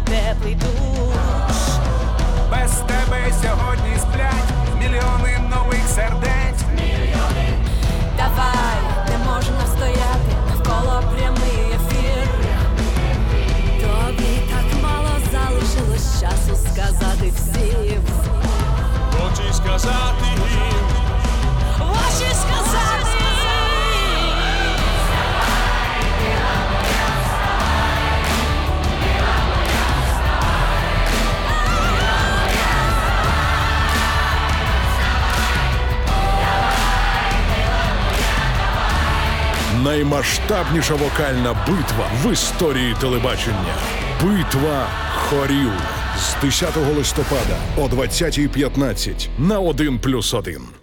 теплий душ. Без тебе сьогодні сплять мільйони нових сердець. Давай, не можна стояти, навколо прямий ефір. Тобі так мало залишилось часу сказати всім. Очі сказати їм, Очі сказати. Наймасштабніша вокальна битва в історії телебачення. Битва хорів. З 10 листопада о 20:15 на 1+1.